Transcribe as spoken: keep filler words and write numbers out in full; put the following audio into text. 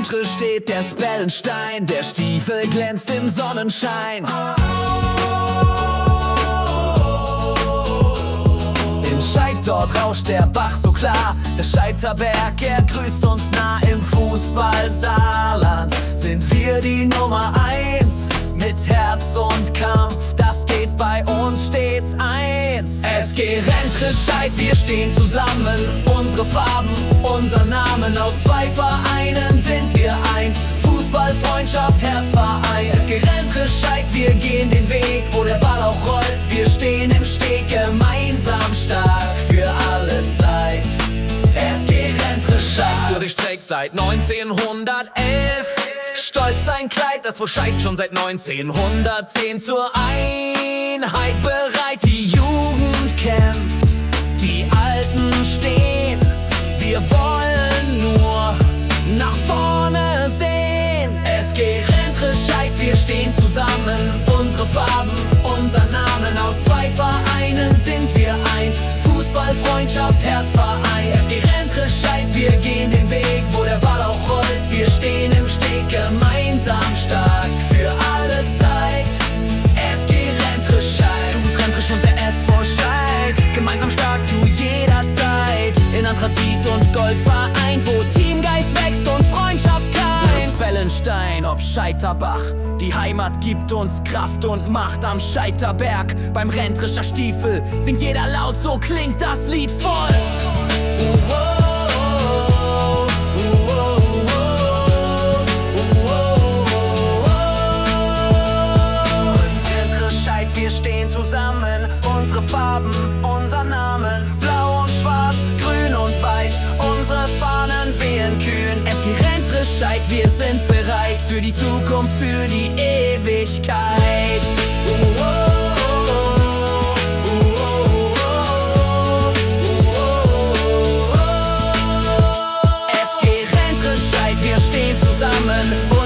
Rentre steht der Spellenstein, der Stiefel glänzt im Sonnenschein. In Scheid dort rauscht der Bach so klar, der Scheiterberg, er grüßt uns nah. Im Fußball-Saarland sind wir die Nummer eins. Mit Herz und Kampf, das geht bei uns stets eins. S G Rentre Scheid, wir stehen zusammen. Unsere Farben, unser Namen, aus zwei Vereinen sind wir eins. Fußball, Freundschaft, Herzverein. S G Rentre Scheid, wir gehen den Weg, wo der Ball auch rollt. Wir stehen im Steg, gemeinsam stark für alle Zeit. S G Rentre Scheid durchstreckt seit neunzehnhundertelf. Stolz sein Kleid, das wohl Scheid schon seit neunzehnhundertzehn. Zur Einheit bereit, die Jugend kämpft, die Alten stehen. Wir wollen nur nach vorne sehen. S G Rentre Scheid, wir stehen zusammen. Unsere Farben, unser Namen, aus zwei Vereinen sind wir eins. Fußball, Freundschaft, Herzverein. S G Rentre Scheid, wir gehen den Weg, wo der Ball auch rollt. Wir stehen im Steg, gemeinsam stark für alle Zeit. S G Rentre Scheid, du bist Rentre und der S V Scheid, gemeinsam stark zu jeder Zeit. In Anthrazit und Gold vereint, wo Teamgeist wächst und Freundschaft keimt. Spellenstein, ob Scheiterbach, die Heimat gibt uns Kraft und Macht. Am Scheiterberg, beim Rentrischer Stiefel, singt jeder laut, so klingt das Lied voll. Wir stehen zusammen, unsere Farben, unser Name, blau und schwarz, grün und weiß, unsere Fahnen wehen kühn. S G Rentre Scheid, wir sind bereit für die Zukunft, für die Ewigkeit. Uh, oh, oh, oh, oh, oh, oh. S G Rentre Scheid, wir stehen zusammen.